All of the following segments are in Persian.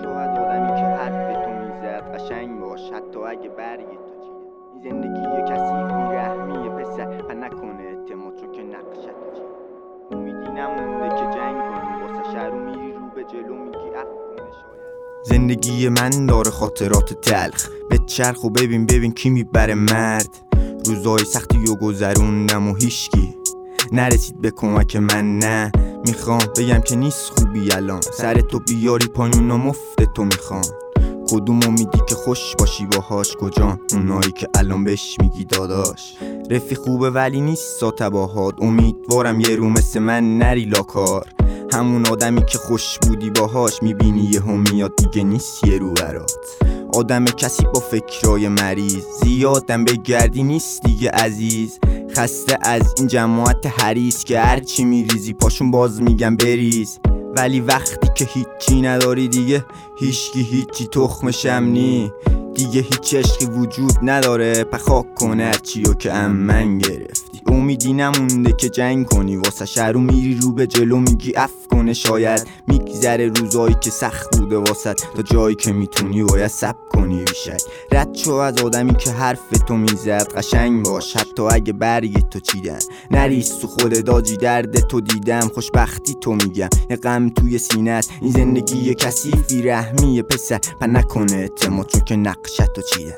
شو از آدمی که حرف تو میزد قشنگ باش حتی اگه برگ تو چیده. این زندگی کثیف بیرحمیه پسر و نکنه اعتماد چون که نقشت تو چیده. امیدی نمونده که جنگ کنی واسه شهر و میری رو به جلو میگی اف کنه شاید. زندگی من داره خاطرات تلخ به چرخ و ببین کی میبره مرد. روزای سختی و گذروندم و هیشکی نرسید به کمک من. نه میخوام بگم که نیست خوبی الان سر تو بیاری پایین و مفت تو میخوام. کدوم امیدی که خوش باشی باهاش کجا اونایی که الان بهش میگی داداش. رفیق خوبه ولی نیست تباهات امیدوارم یه رو مثل من نری لاکار. همون آدمی که خوش بودی باهاش میبینی یهو میاد دیگه نیست یه رو برات. آدم کسی با فکرای مریض زیادم بگردی نیست دیگه عزیز. خسته از این جماعت حریص که هرچی میریزی پاشون باز میگن بریز. ولی وقتی که هیچی نداری دیگه هیچی تخمشم نی دیگه هیچ عشقی وجود نداره. پخاک کنه هرچیو که من گرفتی. امیدی نمونده که جنگ کنی واسه شهر و میری رو به جلو میگی اف کنه شاید. میگذره روزایی که سخت بوده واسه تا جایی که میتونی باید صبر کنی بیشک. رد شو از آدمی که حرف تو میزد قشنگ باش حتی اگه برگ تو چیدن. نریز تو خود داجی درد تو دیدم خوشبختی تو میگم یه غم توی سینت. این زندگی کثیف بیرحمیه پسر و نکنه اعتماد چون که نقشت تو چیدن.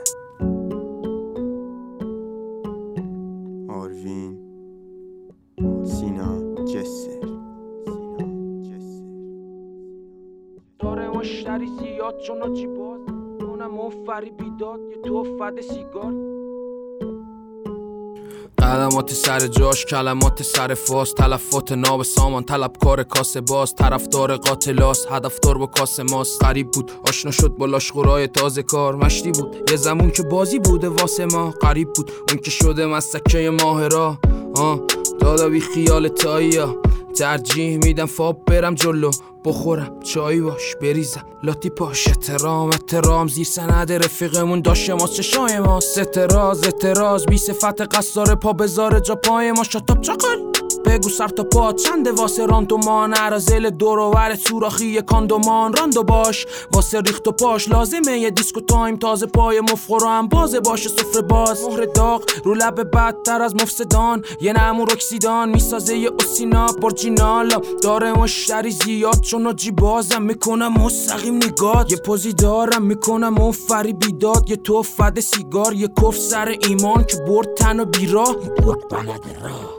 آروین سینا جسر داره مشتری زیاد چون چی باز اونم مفری بیداد یه توفد سیگار. قدمات سر جاش کلمات سر فاز تلفات ناب سامان طلبکار کاسه باز طرفدار قاتلاس هدفدار با کاسه ماست. غریب بود آشنا شد با لاشخورای تازه کار. مشتی بود یه زمون که بازی بوده واسه ما. غریب بود اون که شده مسکه ماه را دادا بی خیال تاییا. ترجیح میدم فاب برم جلو بخورم چایی باش بریزم لاتی پاش. احترام زیر سند رفیقمون داشته ما چشای ما. اعتراض بی صفت قصار پا بذاره جا پای ما. شتاب چاقل بگو سر تا پا چنده واسه راندومان. عرازل دوروور سوراخی کاندومان راندو باش واسه ریخت و پاش. لازمه یه دیسکو تایم تازه پای مفخورو هم بازه باشه سفره باز. مهر داغ رو لب بدتر از مفسدان یه نمو رکسیدان میسازه یه اوسینا برجینالا. داره مشتری زیاد چون آجی بازم میکنم مستقیم نگات. یه پوزی دارم میکنم مفری بیداد یه توفد سیگار. یه کف سر ایمان که برد تن و بیراه برد بلد راه.